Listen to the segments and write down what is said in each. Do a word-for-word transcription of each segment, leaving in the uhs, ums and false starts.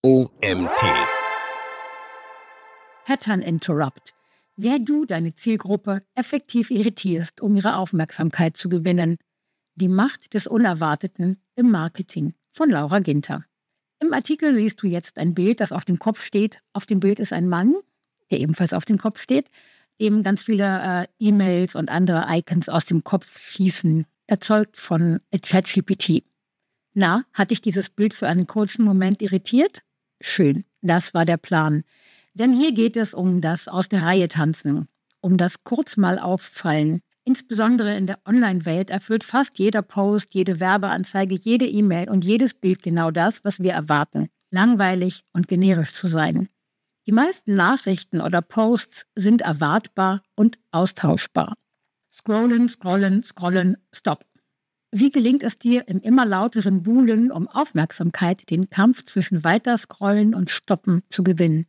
O M T. Pattern Interrupt. Wer du deine Zielgruppe effektiv irritierst, um ihre Aufmerksamkeit zu gewinnen. Die Macht des Unerwarteten im Marketing von Laura Ginter. Im Artikel siehst du jetzt ein Bild, das auf dem Kopf steht. Auf dem Bild ist ein Mann, der ebenfalls auf dem Kopf steht, dem ganz viele äh, E-Mails und andere Icons aus dem Kopf schießen, erzeugt von ChatGPT. Na, hat dich dieses Bild für einen kurzen Moment irritiert? Schön, das war der Plan. Denn hier geht es um das Aus der Reihe tanzen, um das kurz mal auffallen. Insbesondere in der Online-Welt erfüllt fast jeder Post, jede Werbeanzeige, jede E-Mail und jedes Bild genau das, was wir erwarten. Langweilig und generisch zu sein. Die meisten Nachrichten oder Posts sind erwartbar und austauschbar. Scrollen, scrollen, scrollen, stop. Wie gelingt es dir im immer lauteren Buhlen um Aufmerksamkeit, den Kampf zwischen Weiterscrollen und Stoppen zu gewinnen?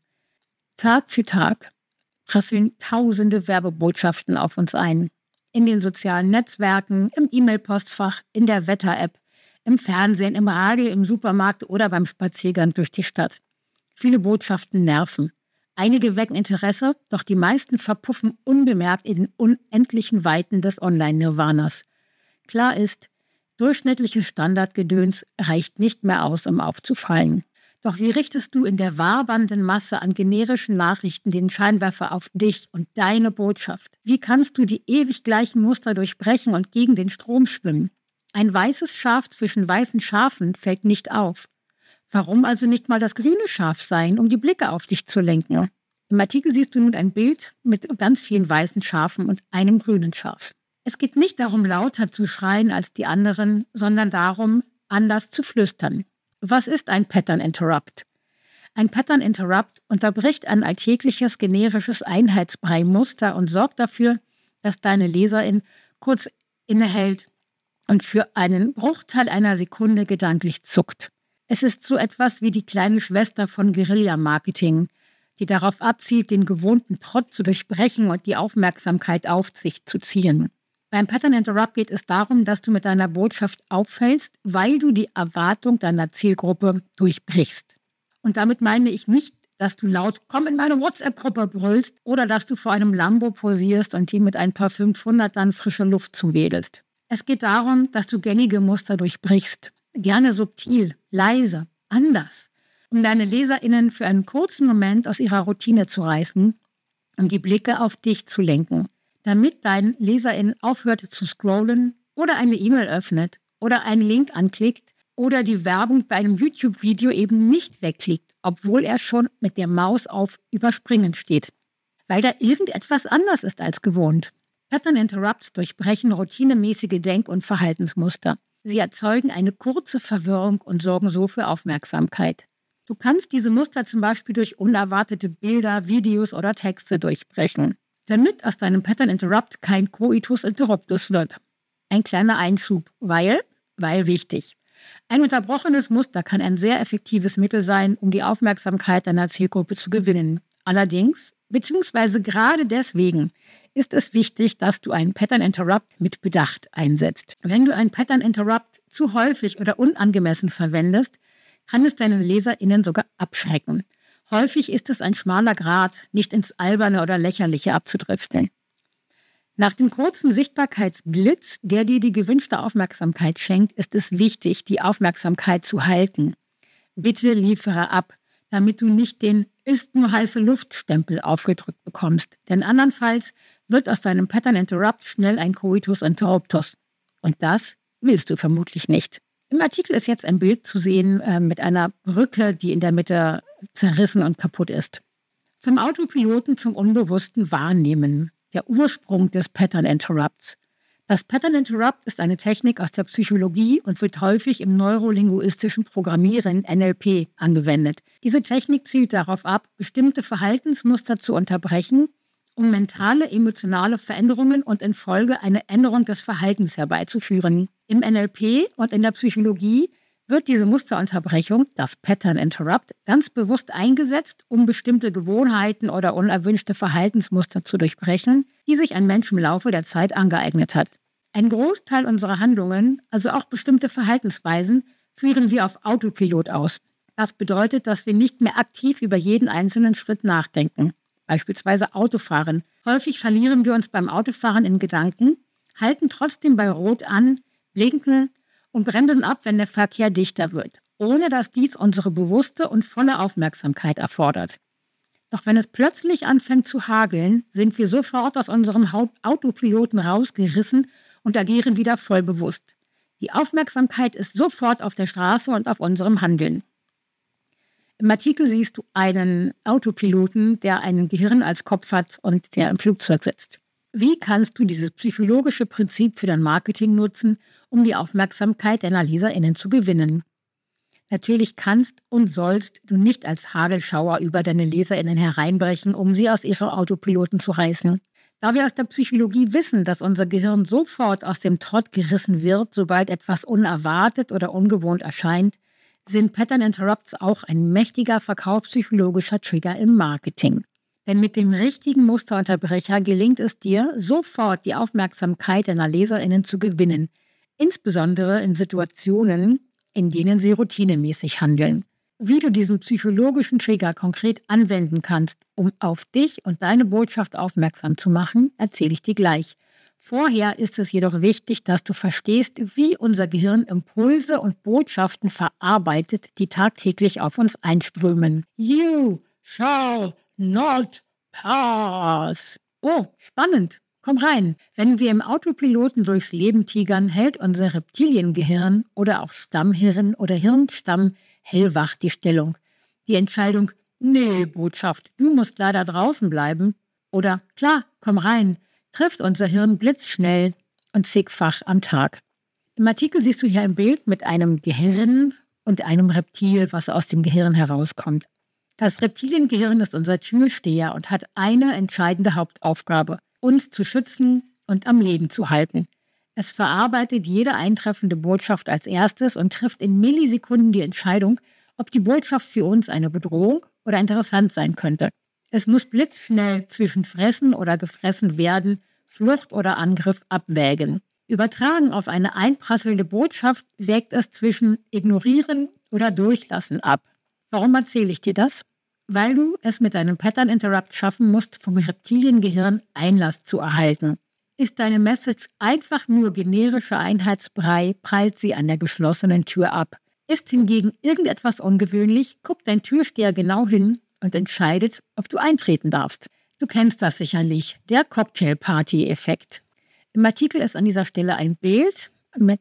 Tag für Tag prasseln tausende Werbebotschaften auf uns ein. In den sozialen Netzwerken, im E-Mail-Postfach, in der Wetter-App, im Fernsehen, im Radio, im Supermarkt oder beim Spaziergang durch die Stadt. Viele Botschaften nerven. Einige wecken Interesse, doch die meisten verpuffen unbemerkt in den unendlichen Weiten des Online-Nirvanas. Klar ist, durchschnittliches Standardgedöns reicht nicht mehr aus, um aufzufallen. Doch wie richtest du in der wabernden Masse an generischen Nachrichten den Scheinwerfer auf dich und deine Botschaft? Wie kannst du die ewig gleichen Muster durchbrechen und gegen den Strom schwimmen? Ein weißes Schaf zwischen weißen Schafen fällt nicht auf. Warum also nicht mal das grüne Schaf sein, um die Blicke auf dich zu lenken? Im Artikel siehst du nun ein Bild mit ganz vielen weißen Schafen und einem grünen Schaf. Es geht nicht darum, lauter zu schreien als die anderen, sondern darum, anders zu flüstern. Was ist ein Pattern Interrupt? Ein Pattern Interrupt unterbricht ein alltägliches generisches Einheitsbrei-Muster und sorgt dafür, dass deine Leserin kurz innehält und für einen Bruchteil einer Sekunde gedanklich zuckt. Es ist so etwas wie die kleine Schwester von Guerilla-Marketing, die darauf abzielt, den gewohnten Trott zu durchbrechen und die Aufmerksamkeit auf sich zu ziehen. Beim Pattern Interrupt geht es darum, dass du mit deiner Botschaft auffällst, weil du die Erwartung deiner Zielgruppe durchbrichst. Und damit meine ich nicht, dass du laut „Komm in meine WhatsApp-Gruppe" brüllst oder dass du vor einem Lambo posierst und ihm mit ein paar fünfhundertern frische Luft zuwedelst. Es geht darum, dass du gängige Muster durchbrichst. Gerne subtil, leise, anders, um deine LeserInnen für einen kurzen Moment aus ihrer Routine zu reißen und die Blicke auf dich zu lenken. Damit dein LeserIn aufhört zu scrollen oder eine E-Mail öffnet oder einen Link anklickt oder die Werbung bei einem YouTube-Video eben nicht wegklickt, obwohl er schon mit der Maus auf Überspringen steht. Weil da irgendetwas anders ist als gewohnt. Pattern Interrupts durchbrechen routinemäßige Denk- und Verhaltensmuster. Sie erzeugen eine kurze Verwirrung und sorgen so für Aufmerksamkeit. Du kannst diese Muster zum Beispiel durch unerwartete Bilder, Videos oder Texte durchbrechen. Damit aus deinem Pattern Interrupt kein Coitus Interruptus wird. Ein kleiner Einschub, weil, weil wichtig. Ein unterbrochenes Muster kann ein sehr effektives Mittel sein, um die Aufmerksamkeit deiner Zielgruppe zu gewinnen. Allerdings, beziehungsweise gerade deswegen, ist es wichtig, dass du einen Pattern Interrupt mit Bedacht einsetzt. Wenn du einen Pattern Interrupt zu häufig oder unangemessen verwendest, kann es deinen LeserInnen sogar abschrecken. Häufig ist es ein schmaler Grat, nicht ins Alberne oder Lächerliche abzudriften. Nach dem kurzen Sichtbarkeitsblitz, der dir die gewünschte Aufmerksamkeit schenkt, ist es wichtig, die Aufmerksamkeit zu halten. Bitte liefere ab, damit du nicht den „Ist nur heiße Luft"-Stempel aufgedrückt bekommst. Denn andernfalls wird aus deinem Pattern Interrupt schnell ein Coitus Interruptus. Und das willst du vermutlich nicht. Im Artikel ist jetzt ein Bild zu sehen äh, mit einer Brücke, die in der Mitte zerrissen und kaputt ist. Vom Autopiloten zum unbewussten Wahrnehmen. Der Ursprung des Pattern Interrupts. Das Pattern Interrupt ist eine Technik aus der Psychologie und wird häufig im neurolinguistischen Programmieren N L P angewendet. Diese Technik zielt darauf ab, bestimmte Verhaltensmuster zu unterbrechen, um mentale, emotionale Veränderungen und in Folge eine Änderung des Verhaltens herbeizuführen. Im N L P und in der Psychologie wird diese Musterunterbrechung, das Pattern Interrupt, ganz bewusst eingesetzt, um bestimmte Gewohnheiten oder unerwünschte Verhaltensmuster zu durchbrechen, die sich ein Mensch im Laufe der Zeit angeeignet hat. Ein Großteil unserer Handlungen, also auch bestimmte Verhaltensweisen, führen wir auf Autopilot aus. Das bedeutet, dass wir nicht mehr aktiv über jeden einzelnen Schritt nachdenken. Beispielsweise Autofahren. Häufig verlieren wir uns beim Autofahren in Gedanken, halten trotzdem bei Rot an, blinken und bremsen ab, wenn der Verkehr dichter wird, ohne dass dies unsere bewusste und volle Aufmerksamkeit erfordert. Doch wenn es plötzlich anfängt zu hageln, sind wir sofort aus unserem Autopiloten rausgerissen und agieren wieder voll bewusst. Die Aufmerksamkeit ist sofort auf der Straße und auf unserem Handeln. Im Artikel siehst du einen Autopiloten, der ein Gehirn als Kopf hat und der im Flugzeug sitzt. Wie kannst du dieses psychologische Prinzip für dein Marketing nutzen, um die Aufmerksamkeit deiner LeserInnen zu gewinnen? Natürlich kannst und sollst du nicht als Hagelschauer über deine LeserInnen hereinbrechen, um sie aus ihrem Autopiloten zu reißen. Da wir aus der Psychologie wissen, dass unser Gehirn sofort aus dem Trott gerissen wird, sobald etwas unerwartet oder ungewohnt erscheint, sind Pattern Interrupts auch ein mächtiger verkaufspsychologischer Trigger im Marketing. Denn mit dem richtigen Musterunterbrecher gelingt es dir, sofort die Aufmerksamkeit deiner LeserInnen zu gewinnen, insbesondere in Situationen, in denen sie routinemäßig handeln. Wie du diesen psychologischen Trigger konkret anwenden kannst, um auf dich und deine Botschaft aufmerksam zu machen, erzähle ich dir gleich. Vorher ist es jedoch wichtig, dass du verstehst, wie unser Gehirn Impulse und Botschaften verarbeitet, die tagtäglich auf uns einströmen. You shall not pass. Oh, spannend. Komm rein. Wenn wir im Autopiloten durchs Leben tigern, hält unser Reptiliengehirn oder auch Stammhirn oder Hirnstamm hellwach die Stellung. Die Entscheidung, nee, Botschaft, du musst leider draußen bleiben, oder klar, komm rein, trifft unser Hirn blitzschnell und zigfach am Tag. Im Artikel siehst du hier ein Bild mit einem Gehirn und einem Reptil, was aus dem Gehirn herauskommt. Das Reptiliengehirn ist unser Türsteher und hat eine entscheidende Hauptaufgabe: uns zu schützen und am Leben zu halten. Es verarbeitet jede eintreffende Botschaft als erstes und trifft in Millisekunden die Entscheidung, ob die Botschaft für uns eine Bedrohung oder interessant sein könnte. Es muss blitzschnell zwischen Fressen oder gefressen werden, Flucht oder Angriff abwägen. Übertragen auf eine einprasselnde Botschaft wägt es zwischen Ignorieren oder Durchlassen ab. Warum erzähle ich dir das? Weil du es mit deinem Pattern Interrupt schaffen musst, vom Reptiliengehirn Einlass zu erhalten. Ist deine Message einfach nur generischer Einheitsbrei, prallt sie an der geschlossenen Tür ab. Ist hingegen irgendetwas ungewöhnlich, guckt dein Türsteher genau hin und entscheidet, ob du eintreten darfst. Du kennst das sicherlich, der Cocktailparty-Effekt. Im Artikel ist an dieser Stelle ein Bild mit,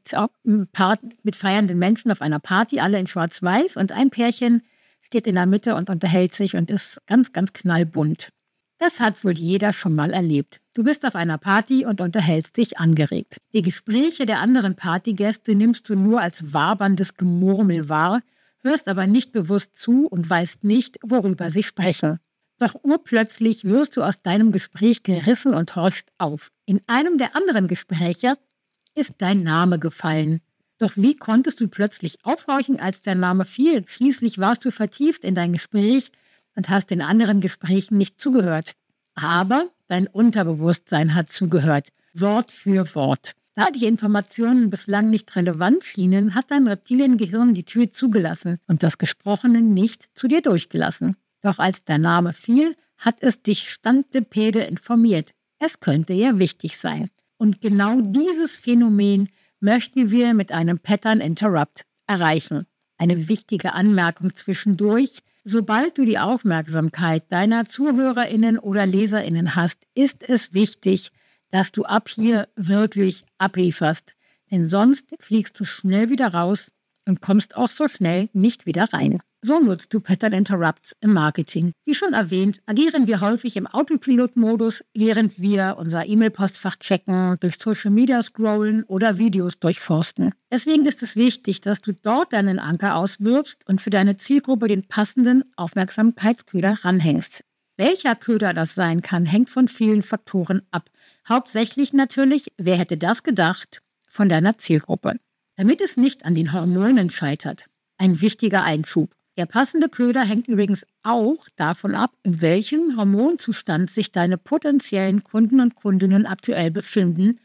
mit feiernden Menschen auf einer Party, alle in schwarz-weiß, und ein Pärchen steht in der Mitte und unterhält sich und ist ganz, ganz knallbunt. Das hat wohl jeder schon mal erlebt. Du bist auf einer Party und unterhältst dich angeregt. Die Gespräche der anderen Partygäste nimmst du nur als waberndes Gemurmel wahr, hörst aber nicht bewusst zu und weißt nicht, worüber sie sprechen. Doch urplötzlich wirst du aus deinem Gespräch gerissen und horchst auf. In einem der anderen Gespräche ist dein Name gefallen. Doch wie konntest du plötzlich aufhorchen, als der Name fiel? Schließlich warst du vertieft in dein Gespräch und hast den anderen Gesprächen nicht zugehört. Aber dein Unterbewusstsein hat zugehört, Wort für Wort. Da die Informationen bislang nicht relevant schienen, hat dein Reptiliengehirn die Tür zugelassen und das Gesprochene nicht zu dir durchgelassen. Doch als der Name fiel, hat es dich stantepede informiert. Es könnte ja wichtig sein. Und genau dieses Phänomen möchten wir mit einem Pattern Interrupt erreichen. Eine wichtige Anmerkung zwischendurch: Sobald du die Aufmerksamkeit deiner ZuhörerInnen oder LeserInnen hast, ist es wichtig, dass du ab hier wirklich ablieferst. Denn sonst fliegst du schnell wieder raus und kommst auch so schnell nicht wieder rein. So nutzt du Pattern Interrupts im Marketing. Wie schon erwähnt, agieren wir häufig im Autopilot-Modus, während wir unser E-Mail-Postfach checken, durch Social Media scrollen oder Videos durchforsten. Deswegen ist es wichtig, dass du dort deinen Anker auswirfst und für deine Zielgruppe den passenden Aufmerksamkeitsköder ranhängst. Welcher Köder das sein kann, hängt von vielen Faktoren ab. Hauptsächlich natürlich, wer hätte das gedacht, von deiner Zielgruppe. Damit es nicht an den Hormonen scheitert. Ein wichtiger Einschub. Der passende Köder hängt übrigens auch davon ab, in welchem Hormonzustand sich deine potenziellen Kunden und Kundinnen aktuell befinden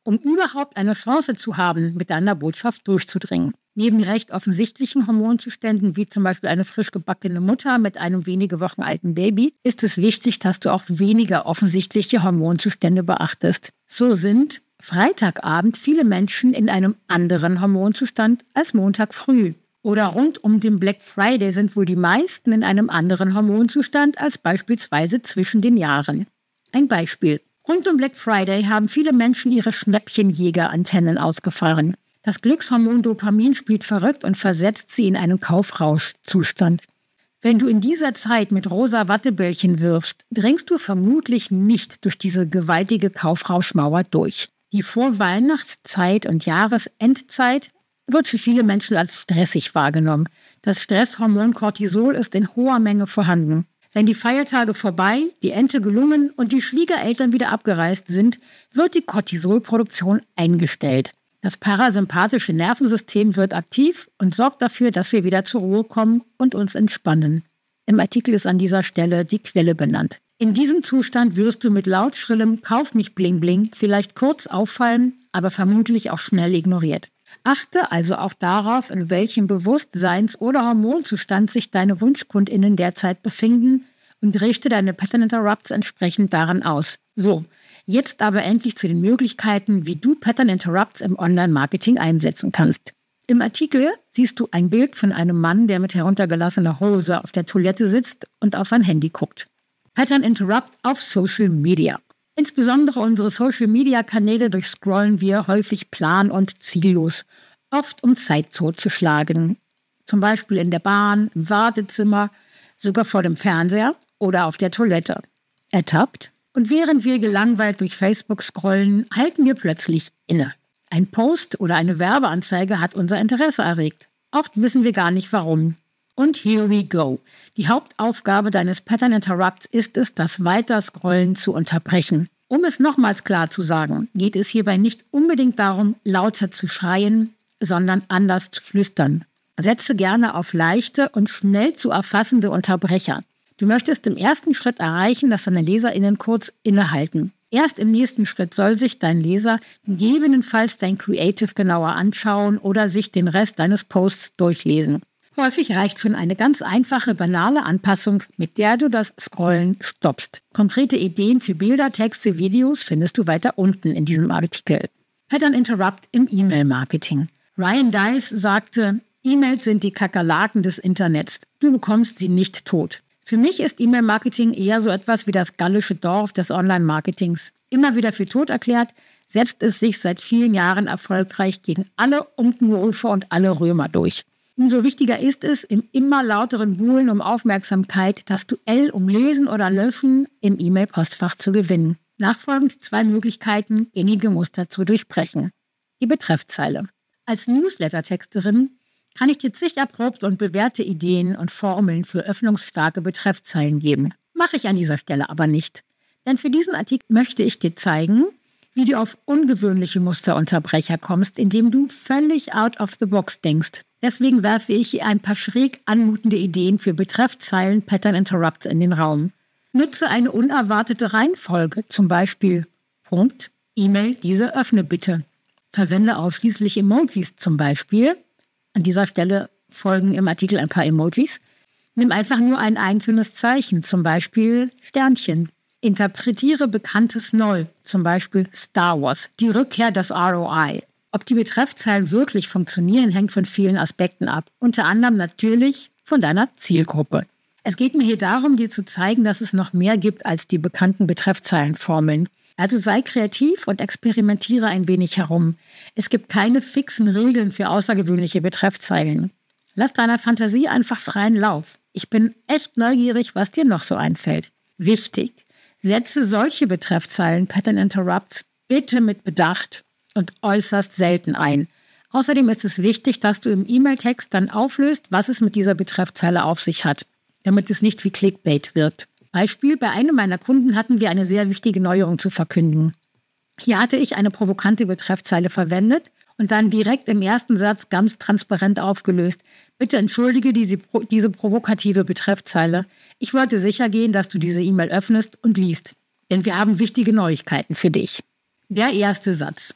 um überhaupt eine Chance zu haben, mit deiner Botschaft durchzudringen. Neben recht offensichtlichen Hormonzuständen, wie zum Beispiel eine frisch gebackene Mutter mit einem wenige Wochen alten Baby, ist es wichtig, dass du auch weniger offensichtliche Hormonzustände beachtest. So sind Freitagabend viele Menschen in einem anderen Hormonzustand als Montag früh. Oder rund um den Black Friday sind wohl die meisten in einem anderen Hormonzustand als beispielsweise zwischen den Jahren. Ein Beispiel. Rund um Black Friday haben viele Menschen ihre Schnäppchenjäger-Antennen ausgefahren. Das Glückshormon Dopamin spielt verrückt und versetzt sie in einen Kaufrauschzustand. Wenn du in dieser Zeit mit rosa Wattebällchen wirfst, dringst du vermutlich nicht durch diese gewaltige Kaufrauschmauer durch. Die Vorweihnachtszeit und Jahresendzeit wird für viele Menschen als stressig wahrgenommen. Das Stresshormon Cortisol ist in hoher Menge vorhanden. Wenn die Feiertage vorbei, die Ente gelungen und die Schwiegereltern wieder abgereist sind, wird die Cortisolproduktion eingestellt. Das parasympathische Nervensystem wird aktiv und sorgt dafür, dass wir wieder zur Ruhe kommen und uns entspannen. Im Artikel ist an dieser Stelle die Quelle benannt. In diesem Zustand wirst du mit laut schrillem „Kauf mich Bling Bling" vielleicht kurz auffallen, aber vermutlich auch schnell ignoriert. Achte also auch darauf, in welchem Bewusstseins- oder Hormonzustand sich deine WunschkundInnen derzeit befinden und richte deine Pattern Interrupts entsprechend daran aus. So, jetzt aber endlich zu den Möglichkeiten, wie du Pattern Interrupts im Online-Marketing einsetzen kannst. Im Artikel siehst du ein Bild von einem Mann, der mit heruntergelassener Hose auf der Toilette sitzt und auf sein Handy guckt. Pattern Interrupt auf Social Media. Insbesondere unsere Social-Media-Kanäle durchscrollen wir häufig plan- und ziellos, oft um Zeit totzuschlagen. Zum Beispiel in der Bahn, im Wartezimmer, sogar vor dem Fernseher oder auf der Toilette. Ertappt? Und während wir gelangweilt durch Facebook scrollen, halten wir plötzlich inne. Ein Post oder eine Werbeanzeige hat unser Interesse erregt. Oft wissen wir gar nicht warum. Und here we go. Die Hauptaufgabe deines Pattern Interrupts ist es, das Weiterscrollen zu unterbrechen. Um es nochmals klar zu sagen, geht es hierbei nicht unbedingt darum, lauter zu schreien, sondern anders zu flüstern. Setze gerne auf leichte und schnell zu erfassende Unterbrecher. Du möchtest im ersten Schritt erreichen, dass deine LeserInnen kurz innehalten. Erst im nächsten Schritt soll sich dein Leser gegebenenfalls dein Creative genauer anschauen oder sich den Rest deines Posts durchlesen. Häufig reicht schon eine ganz einfache, banale Anpassung, mit der du das Scrollen stoppst. Konkrete Ideen für Bilder, Texte, Videos findest du weiter unten in diesem Artikel. Pattern Interrupt im E-Mail-Marketing. Ryan Deiss sagte, E-Mails sind die Kakerlaken des Internets. Du bekommst sie nicht tot. Für mich ist E-Mail-Marketing eher so etwas wie das gallische Dorf des Online-Marketings. Immer wieder für tot erklärt, setzt es sich seit vielen Jahren erfolgreich gegen alle Unkenrufe und alle Römer durch. Umso wichtiger ist es, im immer lauteren Buhlen um Aufmerksamkeit, das Duell um Lesen oder Löschen im E-Mail-Postfach zu gewinnen. Nachfolgend zwei Möglichkeiten, gängige Muster zu durchbrechen. Die Betreffzeile. Als Newsletter-Texterin kann ich dir zig erprobte und bewährte Ideen und Formeln für öffnungsstarke Betreffzeilen geben. Mache ich an dieser Stelle aber nicht. Denn für diesen Artikel möchte ich dir zeigen, wie du auf ungewöhnliche Musterunterbrecher kommst, indem du völlig out of the box denkst. Deswegen werfe ich hier ein paar schräg anmutende Ideen für Betreffzeilen Pattern Interrupts in den Raum. Nutze eine unerwartete Reihenfolge, zum Beispiel Punkt, E-Mail, diese öffne bitte. Verwende ausschließlich Emojis zum Beispiel. An dieser Stelle folgen im Artikel ein paar Emojis. Nimm einfach nur ein einzelnes Zeichen, zum Beispiel Sternchen. Interpretiere Bekanntes neu, zum Beispiel Star Wars, die Rückkehr des R O I. Ob die Betreffzeilen wirklich funktionieren, hängt von vielen Aspekten ab. Unter anderem natürlich von deiner Zielgruppe. Es geht mir hier darum, dir zu zeigen, dass es noch mehr gibt als die bekannten Betreffzeilenformeln. Also sei kreativ und experimentiere ein wenig herum. Es gibt keine fixen Regeln für außergewöhnliche Betreffzeilen. Lass deiner Fantasie einfach freien Lauf. Ich bin echt neugierig, was dir noch so einfällt. Wichtig: Setze solche Betreffzeilen, Pattern Interrupts, bitte mit Bedacht und äußerst selten ein. Außerdem ist es wichtig, dass du im E-Mail-Text dann auflöst, was es mit dieser Betreffzeile auf sich hat, damit es nicht wie Clickbait wirkt. Beispiel: Bei einem meiner Kunden hatten wir eine sehr wichtige Neuerung zu verkünden. Hier hatte ich eine provokante Betreffzeile verwendet und dann direkt im ersten Satz ganz transparent aufgelöst: Bitte entschuldige diese, diese provokative Betreffzeile. Ich wollte sicher gehen, dass du diese E-Mail öffnest und liest, denn wir haben wichtige Neuigkeiten für dich. Der erste Satz.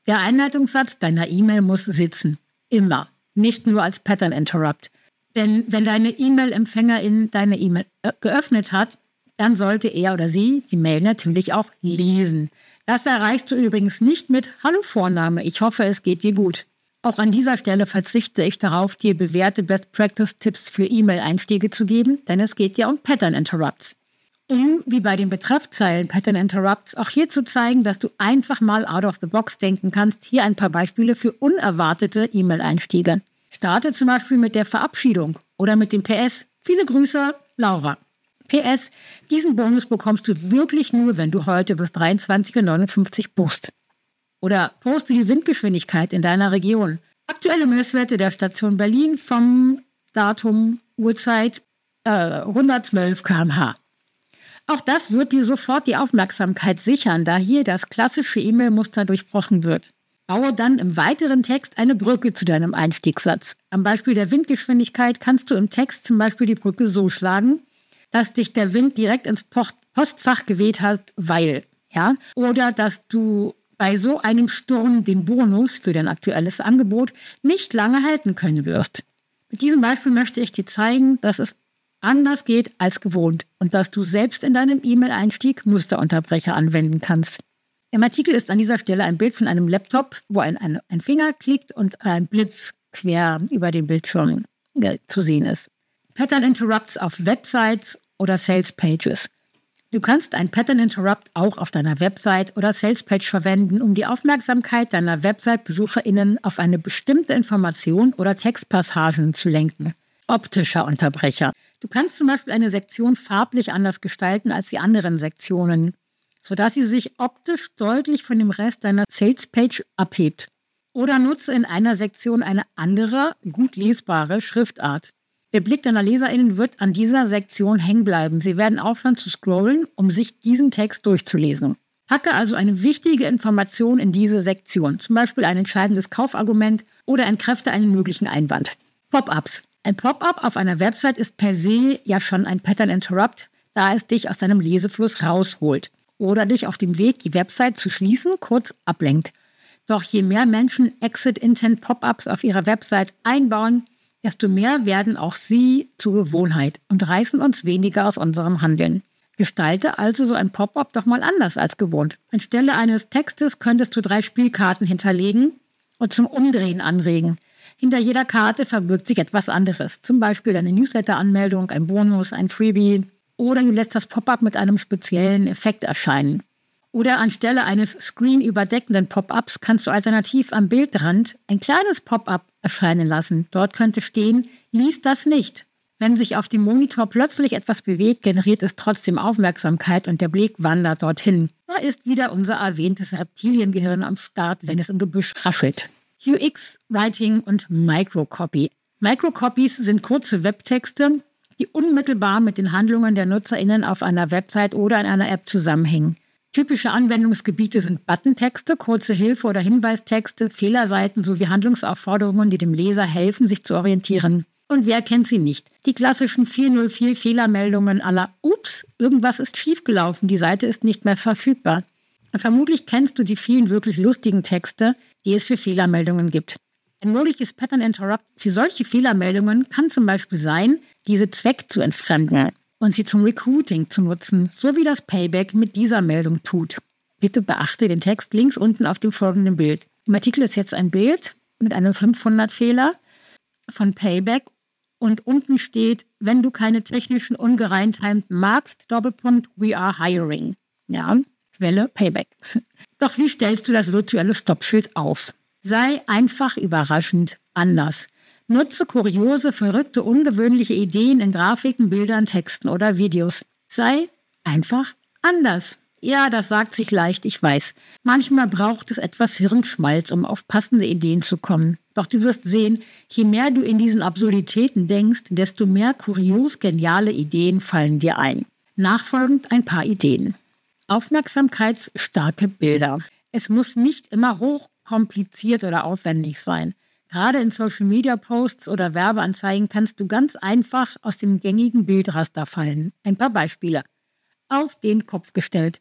Der Einleitungssatz deiner E-Mail muss sitzen. Immer. Nicht nur als Pattern Interrupt. Denn wenn deine E-Mail-Empfängerin deine E-Mail geöffnet hat, dann sollte er oder sie die Mail natürlich auch lesen. Das erreichst du übrigens nicht mit Hallo Vorname, ich hoffe, es geht dir gut. Auch an dieser Stelle verzichte ich darauf, dir bewährte Best-Practice-Tipps für E-Mail-Einstiege zu geben, denn es geht ja um Pattern Interrupts. Um, wie bei den Betreffzeilen Pattern Interrupts, auch hier zu zeigen, dass du einfach mal out of the box denken kannst, hier ein paar Beispiele für unerwartete E-Mail-Einstiege. Starte zum Beispiel mit der Verabschiedung oder mit dem P S. Viele Grüße, Laura. P S. Diesen Bonus bekommst du wirklich nur, wenn du heute bis dreiundzwanzig Uhr neunundfünfzig buchst. Oder poste die Windgeschwindigkeit in deiner Region. Aktuelle Messwerte der Station Berlin vom Datum, Uhrzeit äh, hundertzwölf Kilometer pro Stunde. Auch das wird dir sofort die Aufmerksamkeit sichern, da hier das klassische E-Mail-Muster durchbrochen wird. Baue dann im weiteren Text eine Brücke zu deinem Einstiegssatz. Am Beispiel der Windgeschwindigkeit kannst du im Text zum Beispiel die Brücke so schlagen, dass dich der Wind direkt ins Postfach geweht hat, weil, ja, oder dass du bei so einem Sturm den Bonus für dein aktuelles Angebot nicht lange halten können wirst. Mit diesem Beispiel möchte ich dir zeigen, dass es anders geht als gewohnt und dass du selbst in deinem E-Mail-Einstieg Musterunterbrecher anwenden kannst. Im Artikel ist an dieser Stelle ein Bild von einem Laptop, wo ein, ein, ein Finger klickt und ein Blitz quer über den Bildschirm äh, zu sehen ist. Pattern Interrupts auf Websites oder Sales Pages. Du kannst ein Pattern Interrupt auch auf deiner Website oder Sales Page verwenden, um die Aufmerksamkeit deiner Website-BesucherInnen auf eine bestimmte Information oder Textpassagen zu lenken. Optischer Unterbrecher. Du kannst zum Beispiel eine Sektion farblich anders gestalten als die anderen Sektionen, sodass sie sich optisch deutlich von dem Rest deiner Sales-Page abhebt. Oder nutze in einer Sektion eine andere, gut lesbare Schriftart. Der Blick deiner LeserInnen wird an dieser Sektion hängen bleiben. Sie werden aufhören zu scrollen, um sich diesen Text durchzulesen. Packe also eine wichtige Information in diese Sektion, zum Beispiel ein entscheidendes Kaufargument oder entkräfte einen möglichen Einwand. Pop-ups. Ein Pop-up auf einer Website ist per se ja schon ein Pattern Interrupt, da es dich aus deinem Lesefluss rausholt oder dich auf dem Weg, die Website zu schließen, kurz ablenkt. Doch je mehr Menschen Exit-Intent-Pop-ups auf ihrer Website einbauen, desto mehr werden auch sie zur Gewohnheit und reißen uns weniger aus unserem Handeln. Gestalte also so ein Pop-up doch mal anders als gewohnt. Anstelle eines Textes könntest du drei Spielkarten hinterlegen und zum Umdrehen anregen. Hinter jeder Karte verbirgt sich etwas anderes, zum Beispiel eine Newsletter-Anmeldung, ein Bonus, ein Freebie oder du lässt das Pop-up mit einem speziellen Effekt erscheinen. Oder anstelle eines screen-überdeckenden Pop-ups kannst du alternativ am Bildrand ein kleines Pop-up erscheinen lassen. Dort könnte stehen, lies das nicht. Wenn sich auf dem Monitor plötzlich etwas bewegt, generiert es trotzdem Aufmerksamkeit und der Blick wandert dorthin. Da ist wieder unser erwähntes Reptiliengehirn am Start, wenn es im Gebüsch raschelt. U X-Writing und Microcopy. Microcopies sind kurze Webtexte, die unmittelbar mit den Handlungen der NutzerInnen auf einer Website oder in einer App zusammenhängen. Typische Anwendungsgebiete sind Buttentexte, kurze Hilfe- oder Hinweistexte, Fehlerseiten sowie Handlungsaufforderungen, die dem Leser helfen, sich zu orientieren. Und wer kennt sie nicht? Die klassischen vier null vier Fehlermeldungen à la Ups, irgendwas ist schiefgelaufen, die Seite ist nicht mehr verfügbar. Und vermutlich kennst du die vielen wirklich lustigen Texte, die es für Fehlermeldungen gibt. Ein mögliches Pattern Interrupt für solche Fehlermeldungen kann zum Beispiel sein, diese Zweck zu entfremden und sie zum Recruiting zu nutzen, so wie das Payback mit dieser Meldung tut. Bitte beachte den Text links unten auf dem folgenden Bild. Im Artikel ist jetzt ein Bild mit einem fünfhundert Fehler von Payback und unten steht, wenn du keine technischen Ungereimtheiten magst, Doppelpunkt, we are hiring. Ja, Quelle Payback. Doch wie stellst du das virtuelle Stoppschild auf? Sei einfach überraschend anders. Nutze kuriose, verrückte, ungewöhnliche Ideen in Grafiken, Bildern, Texten oder Videos. Sei einfach anders. Ja, das sagt sich leicht, ich weiß. Manchmal braucht es etwas Hirnschmalz, um auf passende Ideen zu kommen. Doch du wirst sehen, je mehr du in diesen Absurditäten denkst, desto mehr kurios geniale Ideen fallen dir ein. Nachfolgend ein paar Ideen. Aufmerksamkeitsstarke Bilder. Es muss nicht immer hochkompliziert oder aufwendig sein. Gerade in Social-Media-Posts oder Werbeanzeigen kannst du ganz einfach aus dem gängigen Bildraster fallen. Ein paar Beispiele. Auf den Kopf gestellt.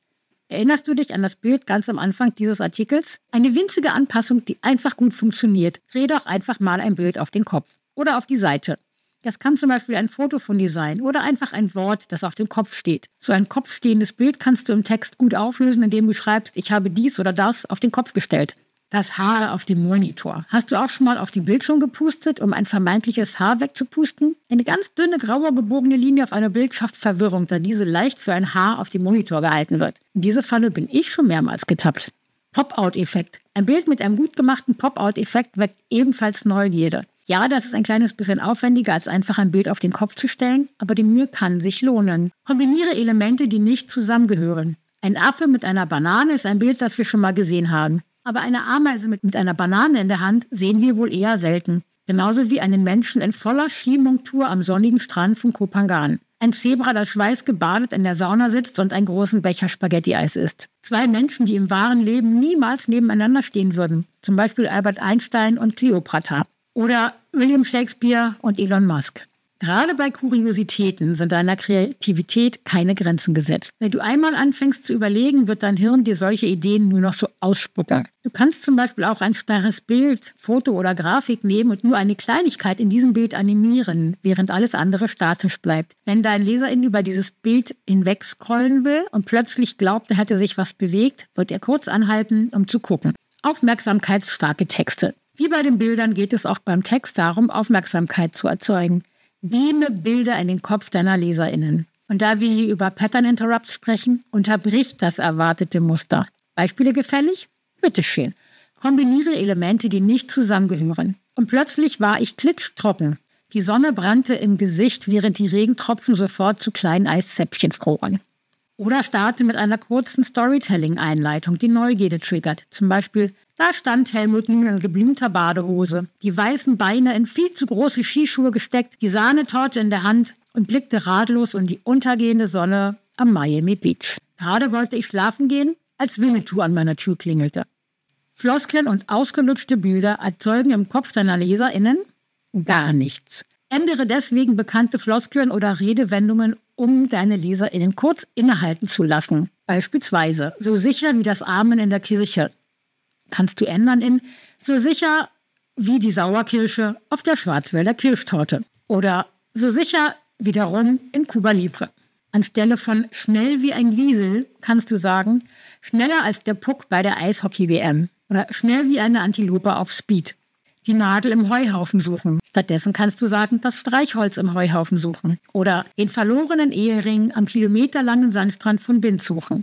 Erinnerst du dich an das Bild ganz am Anfang dieses Artikels? Eine winzige Anpassung, die einfach gut funktioniert. Dreh doch einfach mal ein Bild auf den Kopf oder auf die Seite. Das kann zum Beispiel ein Foto von dir sein oder einfach ein Wort, das auf dem Kopf steht. So ein kopfstehendes Bild kannst du im Text gut auflösen, indem du schreibst, ich habe dies oder das auf den Kopf gestellt. Das Haar auf dem Monitor. Hast du auch schon mal auf den Bildschirm gepustet, um ein vermeintliches Haar wegzupusten? Eine ganz dünne, graue, gebogene Linie auf einer Bild schafft Verwirrung, da diese leicht für ein Haar auf dem Monitor gehalten wird. In diese Falle bin ich schon mehrmals getappt. Pop-out-Effekt. Ein Bild mit einem gut gemachten Pop-out-Effekt weckt ebenfalls Neugierde. Ja, das ist ein kleines bisschen aufwendiger, als einfach ein Bild auf den Kopf zu stellen, aber die Mühe kann sich lohnen. Kombiniere Elemente, die nicht zusammengehören. Ein Affe mit einer Banane ist ein Bild, das wir schon mal gesehen haben. Aber eine Ameise mit, mit einer Banane in der Hand sehen wir wohl eher selten. Genauso wie einen Menschen in voller Skimontur am sonnigen Strand von Koh Phangan. Ein Zebra, das schweißgebadet in der Sauna sitzt und einen großen Becher Spaghetti-Eis isst. Zwei Menschen, die im wahren Leben niemals nebeneinander stehen würden. Zum Beispiel Albert Einstein und Kleopatra. Oder William Shakespeare und Elon Musk. Gerade bei Kuriositäten sind deiner Kreativität keine Grenzen gesetzt. Wenn du einmal anfängst zu überlegen, wird dein Hirn dir solche Ideen nur noch so ausspucken. Du kannst zum Beispiel auch ein starres Bild, Foto oder Grafik nehmen und nur eine Kleinigkeit in diesem Bild animieren, während alles andere statisch bleibt. Wenn dein Leserin über dieses Bild hinweg scrollen will und plötzlich glaubt, da hätte sich was bewegt, wird er kurz anhalten, um zu gucken. Aufmerksamkeitsstarke Texte. Wie bei den Bildern geht es auch beim Text darum, Aufmerksamkeit zu erzeugen. Beame Bilder in den Kopf deiner LeserInnen. Und da wir hier über Pattern Interrupts sprechen, unterbricht das erwartete Muster. Beispiele gefällig? Bitteschön. Kombiniere Elemente, die nicht zusammengehören. Und plötzlich war ich klitschtrocken. Die Sonne brannte im Gesicht, während die Regentropfen sofort zu kleinen Eiszäpfchen froren. Oder starte mit einer kurzen Storytelling-Einleitung, die Neugierde triggert. Zum Beispiel, da stand Helmut nun in geblümter Badehose, die weißen Beine in viel zu große Skischuhe gesteckt, die Sahnetorte in der Hand und blickte ratlos in die untergehende Sonne am Miami Beach. Gerade wollte ich schlafen gehen, als Winnetou an meiner Tür klingelte. Floskeln und ausgelutschte Bilder erzeugen im Kopf deiner LeserInnen gar nichts. Ändere deswegen bekannte Floskeln oder Redewendungen, um deine LeserInnen kurz innehalten zu lassen. Beispielsweise, so sicher wie das Amen in der Kirche. Kannst du ändern in so sicher wie die Sauerkirsche auf der Schwarzwälder Kirschtorte. Oder so sicher wie der Rum in Cuba Libre. Anstelle von schnell wie ein Wiesel kannst du sagen, schneller als der Puck bei der Eishockey-W M. Oder schnell wie eine Antilope auf Speed. Die Nadel im Heuhaufen suchen. Stattdessen kannst du sagen, das Streichholz im Heuhaufen suchen. Oder den verlorenen Ehering am kilometerlangen Sandstrand von Binz suchen.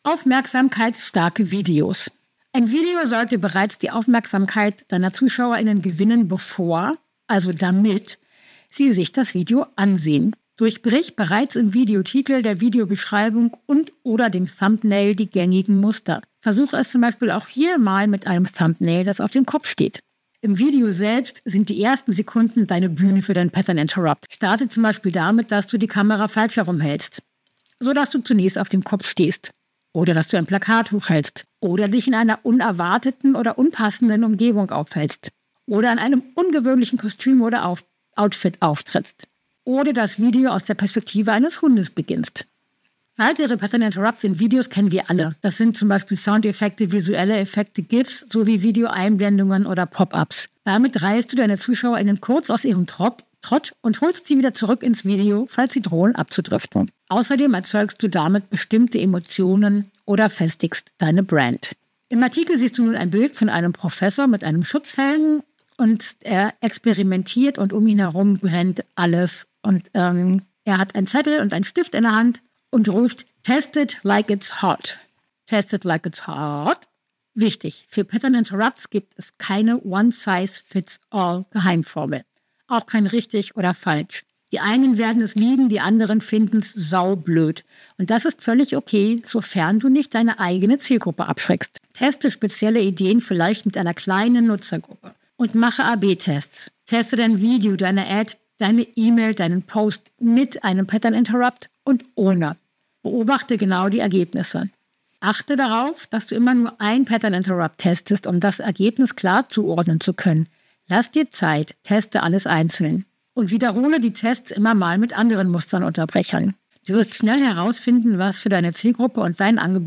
Aufmerksamkeitsstarke Videos. Ein Video sollte bereits die Aufmerksamkeit deiner ZuschauerInnen gewinnen, bevor, also damit, sie sich das Video ansehen. Durchbrich bereits im Videotitel, der Videobeschreibung und oder dem Thumbnail die gängigen Muster. Versuche es zum Beispiel auch hier mal mit einem Thumbnail, das auf dem Kopf steht. Im Video selbst sind die ersten Sekunden deine Bühne für dein Pattern Interrupt. Starte zum Beispiel damit, dass du die Kamera falsch herumhältst, sodass du zunächst auf dem Kopf stehst. Oder dass du ein Plakat hochhältst. Oder dich in einer unerwarteten oder unpassenden Umgebung aufhältst. Oder in einem ungewöhnlichen Kostüm oder auf Outfit auftrittst. Oder das Video aus der Perspektive eines Hundes beginnst. Weitere Pattern Interrupts in Videos kennen wir alle. Das sind zum Beispiel Soundeffekte, visuelle Effekte, GIFs sowie Videoeinblendungen oder Pop-ups. Damit reißt du deine ZuschauerInnen kurz aus ihrem Trott, Trott und holst sie wieder zurück ins Video, falls sie drohen abzudriften. Außerdem erzeugst du damit bestimmte Emotionen oder festigst deine Brand. Im Artikel siehst du nun ein Bild von einem Professor mit einem Schutzhelm und er experimentiert und um ihn herum brennt alles. Und ähm, er hat einen Zettel und einen Stift in der Hand und ruft, test it like it's hot. Test it like it's hot. Wichtig, für Pattern Interrupts gibt es keine One-Size-Fits-All Geheimformel. Auch kein richtig oder falsch. Die einen werden es lieben, die anderen finden es saublöd. Und das ist völlig okay, sofern du nicht deine eigene Zielgruppe abschreckst. Teste spezielle Ideen vielleicht mit einer kleinen Nutzergruppe. Und mache A B Tests. Teste dein Video, deine Ad, deine E-Mail, deinen Post mit einem Pattern Interrupt und ohne. Beobachte genau die Ergebnisse. Achte darauf, dass du immer nur ein Pattern Interrupt testest, um das Ergebnis klar zuordnen zu können. Lass dir Zeit, teste alles einzeln. Und wiederhole die Tests immer mal mit anderen Mustern unterbrechern. Du wirst schnell herausfinden, was für deine Zielgruppe und dein Angebot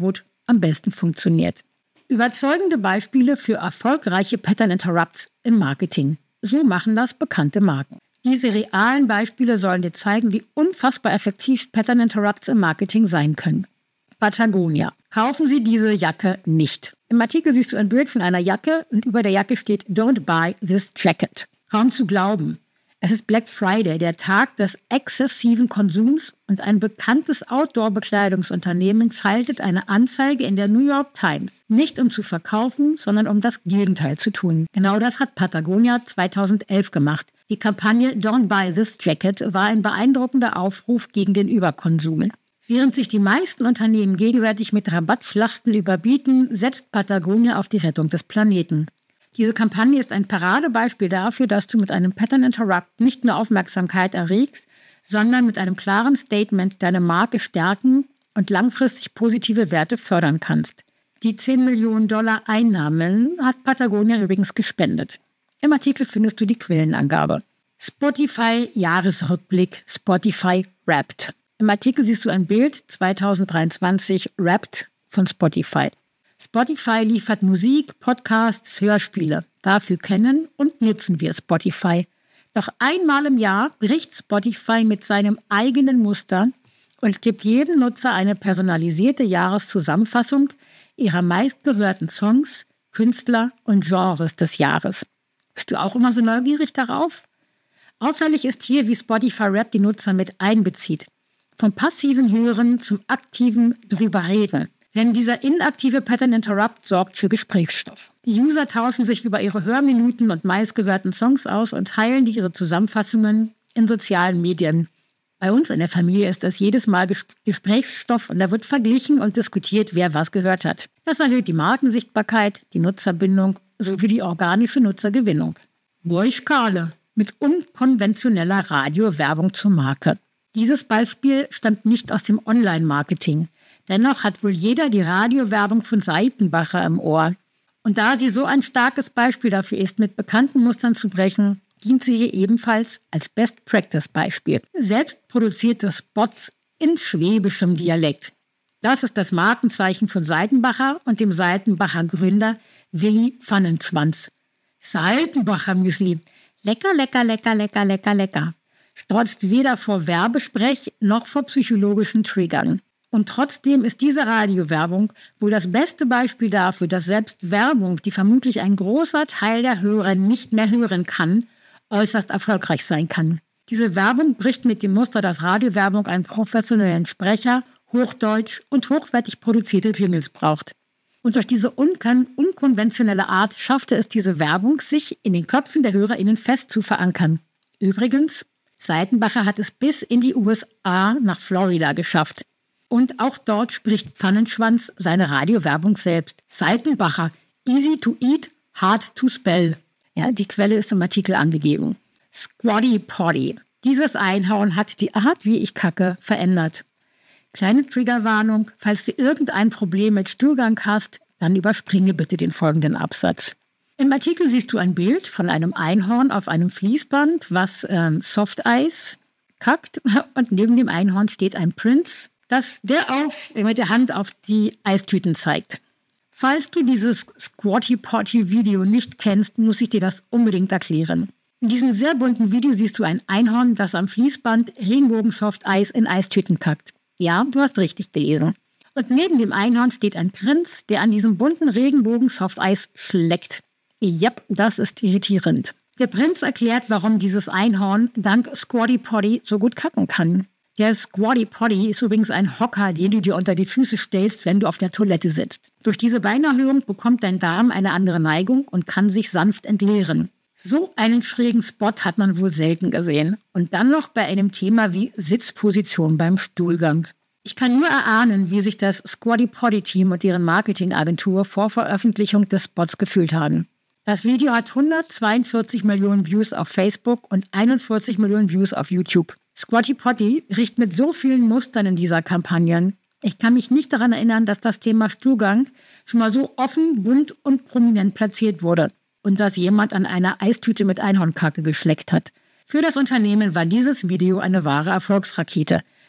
am besten funktioniert. Überzeugende Beispiele für erfolgreiche Pattern Interrupts im Marketing. So machen das bekannte Marken. Diese realen Beispiele sollen dir zeigen, wie unfassbar effektiv Pattern Interrupts im Marketing sein können. Patagonia. Kaufen Sie diese Jacke nicht. Im Artikel siehst du ein Bild von einer Jacke und über der Jacke steht "Don't buy this jacket". Kaum zu glauben. Es ist Black Friday, der Tag des exzessiven Konsums, und ein bekanntes Outdoor-Bekleidungsunternehmen schaltet eine Anzeige in der New York Times. Nicht um zu verkaufen, sondern um das Gegenteil zu tun. Genau das hat Patagonia zweitausendelf gemacht. Die Kampagne "Don't buy this jacket" war ein beeindruckender Aufruf gegen den Überkonsum. Während sich die meisten Unternehmen gegenseitig mit Rabattschlachten überbieten, setzt Patagonia auf die Rettung des Planeten. Diese Kampagne ist ein Paradebeispiel dafür, dass du mit einem Pattern Interrupt nicht nur Aufmerksamkeit erregst, sondern mit einem klaren Statement deine Marke stärken und langfristig positive Werte fördern kannst. Die zehn Millionen Dollar Einnahmen hat Patagonia übrigens gespendet. Im Artikel findest du die Quellenangabe. Spotify Jahresrückblick, Spotify Wrapped. Im Artikel siehst du ein Bild zweitausenddreiundzwanzig Wrapped von Spotify. Spotify liefert Musik, Podcasts, Hörspiele. Dafür kennen und nutzen wir Spotify. Doch einmal im Jahr bricht Spotify mit seinem eigenen Muster und gibt jedem Nutzer eine personalisierte Jahreszusammenfassung ihrer meistgehörten Songs, Künstler und Genres des Jahres. Bist du auch immer so neugierig darauf? Auffällig ist hier, wie Spotify Wrapped die Nutzer mit einbezieht. Vom passiven Hören zum aktiven Drüberreden. Denn dieser inaktive Pattern Interrupt sorgt für Gesprächsstoff. Die User tauschen sich über ihre Hörminuten und meistgehörten Songs aus und teilen ihre Zusammenfassungen in sozialen Medien. Bei uns in der Familie ist das jedes Mal Ges- Gesprächsstoff und da wird verglichen und diskutiert, wer was gehört hat. Das erhöht die Markensichtbarkeit, die Nutzerbindung sowie die organische Nutzergewinnung. Boischkale mit unkonventioneller Radiowerbung zur Marke. Dieses Beispiel stammt nicht aus dem Online-Marketing. Dennoch hat wohl jeder die Radiowerbung von Seitenbacher im Ohr. Und da sie so ein starkes Beispiel dafür ist, mit bekannten Mustern zu brechen, dient sie hier ebenfalls als Best-Practice-Beispiel. Selbstproduzierte Spots in schwäbischem Dialekt. Das ist das Markenzeichen von Seitenbacher und dem Seitenbacher Gründer Willi Pfannenschwanz. Seitenbacher Müsli. Lecker, lecker, lecker, lecker, lecker, lecker. Strotzt weder vor Werbesprech noch vor psychologischen Triggern. Und trotzdem ist diese Radiowerbung wohl das beste Beispiel dafür, dass selbst Werbung, die vermutlich ein großer Teil der Hörer nicht mehr hören kann, äußerst erfolgreich sein kann. Diese Werbung bricht mit dem Muster, dass Radiowerbung einen professionellen Sprecher, Hochdeutsch und hochwertig produzierte Jingles braucht. Und durch diese unkon- unkonventionelle Art schaffte es diese Werbung, sich in den Köpfen der HörerInnen fest zu verankern. Übrigens, Seitenbacher hat es bis in die U S A nach Florida geschafft. Und auch dort spricht Pfannenschwanz seine Radiowerbung selbst. Seitenbacher, easy to eat, hard to spell. Ja, die Quelle ist im Artikel angegeben. Squatty Potty. Dieses Einhorn hat die Art, wie ich kacke, verändert. Kleine Triggerwarnung, falls du irgendein Problem mit Stuhlgang hast, dann überspringe bitte den folgenden Absatz. Im Artikel siehst du ein Bild von einem Einhorn auf einem Fließband, was ähm, Softeis kackt. Und neben dem Einhorn steht ein Prinz, das der auf, mit der Hand auf die Eistüten zeigt. Falls du dieses Squatty Potty Video nicht kennst, muss ich dir das unbedingt erklären. In diesem sehr bunten Video siehst du ein Einhorn, das am Fließband Regenbogen-Softeis in Eistüten kackt. Ja, du hast richtig gelesen. Und neben dem Einhorn steht ein Prinz, der an diesem bunten Regenbogen-Softeis schleckt. Jep, das ist irritierend. Der Prinz erklärt, warum dieses Einhorn dank Squatty Potty so gut kacken kann. Der Squatty Potty ist übrigens ein Hocker, den du dir unter die Füße stellst, wenn du auf der Toilette sitzt. Durch diese Beinerhöhung bekommt dein Darm eine andere Neigung und kann sich sanft entleeren. So einen schrägen Spot hat man wohl selten gesehen. Und dann noch bei einem Thema wie Sitzposition beim Stuhlgang. Ich kann nur erahnen, wie sich das Squatty Potty Team und deren Marketingagentur vor Veröffentlichung des Spots gefühlt haben. Das Video hat hundertzweiundvierzig Millionen Views auf Facebook und einundvierzig Millionen Views auf YouTube. Squatty Potty riecht mit so vielen Mustern in dieser Kampagne. Ich kann mich nicht daran erinnern, dass das Thema Stuhlgang schon mal so offen, bunt und prominent platziert wurde und dass jemand an einer Eistüte mit Einhornkacke geschleckt hat. Für das Unternehmen war dieses Video eine wahre Erfolgsrakete.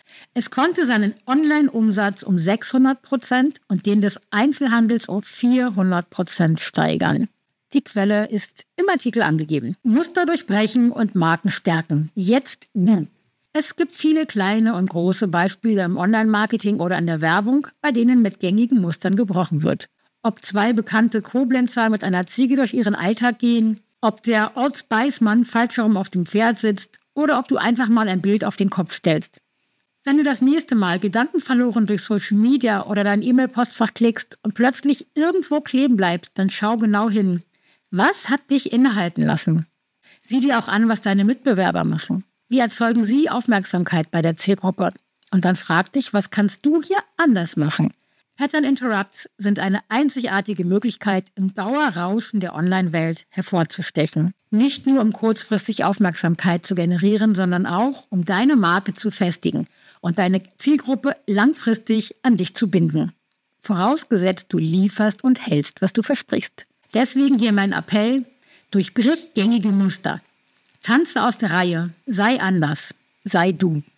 Es konnte seinen Online-Umsatz um sechshundert Prozent und den des Einzelhandels um vierhundert Prozent steigern. Die Quelle ist im Artikel angegeben. Muster durchbrechen und Marken stärken. Jetzt du. Es gibt viele kleine und große Beispiele im Online-Marketing oder in der Werbung, bei denen mit gängigen Mustern gebrochen wird. Ob zwei bekannte Koblenzer mit einer Ziege durch ihren Alltag gehen, ob der Old Spice-Mann falsch herum auf dem Pferd sitzt oder ob du einfach mal ein Bild auf den Kopf stellst. Wenn du das nächste Mal gedankenverloren durch Social Media oder dein E-Mail-Postfach klickst und plötzlich irgendwo kleben bleibst, dann schau genau hin. Was hat dich innehalten lassen? Sieh dir auch an, was deine Mitbewerber machen. Wie erzeugen sie Aufmerksamkeit bei der Zielgruppe? Und dann frag dich, was kannst du hier anders machen? Pattern Interrupts sind eine einzigartige Möglichkeit, im Dauerrauschen der Online-Welt hervorzustechen. Nicht nur, um kurzfristig Aufmerksamkeit zu generieren, sondern auch, um deine Marke zu festigen und deine Zielgruppe langfristig an dich zu binden. Vorausgesetzt, du lieferst und hältst, was du versprichst. Deswegen hier mein Appell: Durchbrich gängige Muster. Tanze aus der Reihe, sei anders, sei du.